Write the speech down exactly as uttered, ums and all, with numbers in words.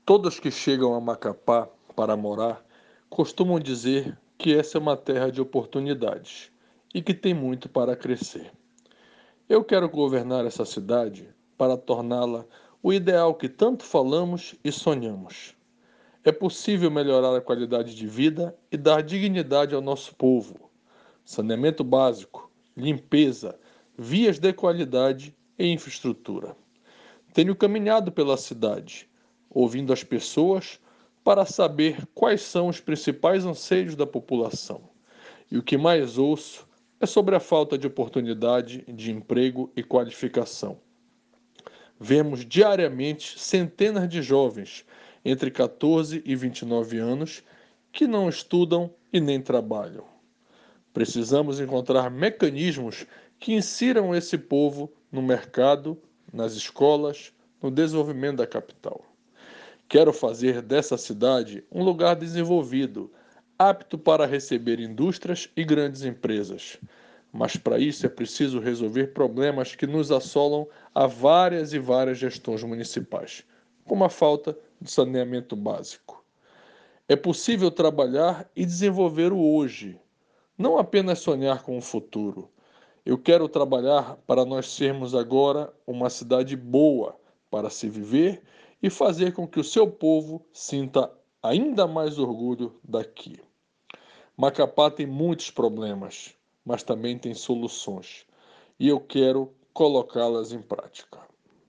Todos que chegam a Macapá para morar costumam dizer que essa é uma terra de oportunidades e que tem muito para crescer. Eu quero governar essa cidade para torná-la o ideal que tanto falamos e sonhamos. É possível melhorar a qualidade de vida e dar dignidade ao nosso povo. Saneamento básico, limpeza, vias de qualidade e infraestrutura. Tenho caminhado pela cidade, ouvindo as pessoas para saber quais são os principais anseios da população. E o que mais ouço é sobre a falta de oportunidade de emprego e qualificação. Vemos diariamente centenas de jovens entre quatorze e vinte e nove anos que não estudam e nem trabalham. Precisamos encontrar mecanismos que insiram esse povo no mercado, nas escolas, no desenvolvimento da capital. Quero fazer dessa cidade um lugar desenvolvido, apto para receber indústrias e grandes empresas. Mas para isso é preciso resolver problemas que nos assolam há várias e várias gestões municipais, como a falta de saneamento básico. É possível trabalhar e desenvolver o hoje, não apenas sonhar com o futuro. Eu quero trabalhar para nós sermos agora uma cidade boa para se viver e fazer com que o seu povo sinta ainda mais orgulho daqui. Macapá tem muitos problemas, mas também tem soluções, e eu quero colocá-las em prática.